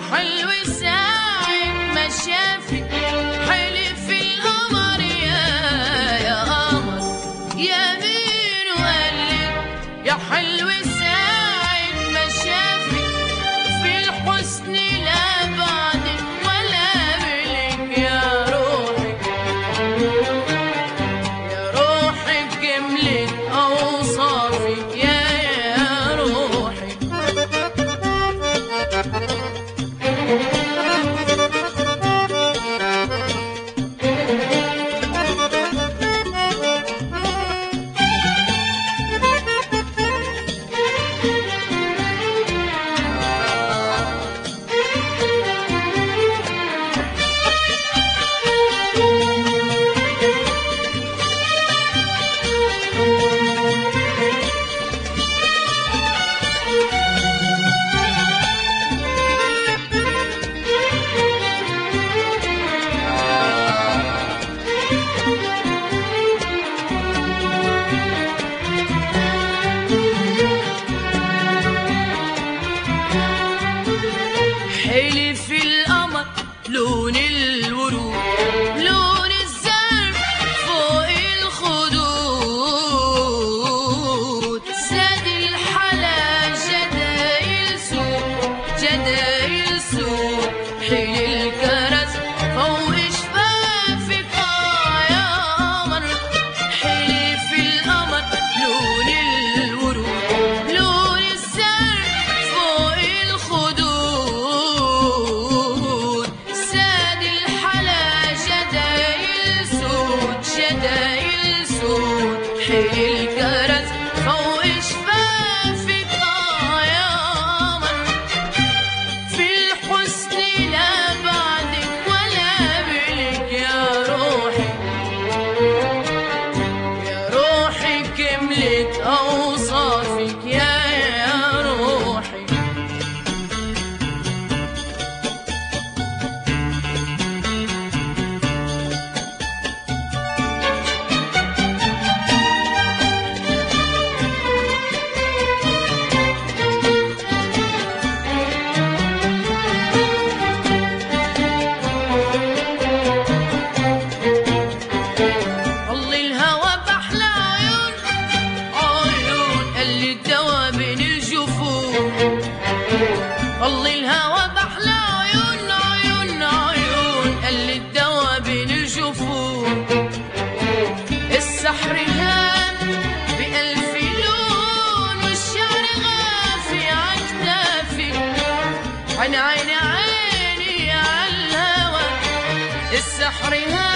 حلو ساعة ما شافك حلف القمر يا قمر يا مين وقالك يا حلو ساعة ما شافك في الحسن لا بعدك ولا قبلك يا روحك جملت أوصافك يا روحك. حلف القمر لون الورود لون الزرق فوق الخدود زاد الحلا جدايل سود حيل الكرز فوق شفافك يا قمر. حلف القمر لون الورود لون الزرق فوق الخدود زاد الحلا جدايل سود حيل الكرز فوق شفافك يا قمر. في الحسن لا بعدك ولا قبلك يا روحي كملت أوصافك يا روحي. طل الهوى بأحلى عيون قل الدوا بين الجفون. طل الهوى بأحلى عيون قل الدوا بين الجفون. السحر هان بألف لون والشعر غافي عكتافك عين عيني عالهوى. السحر هان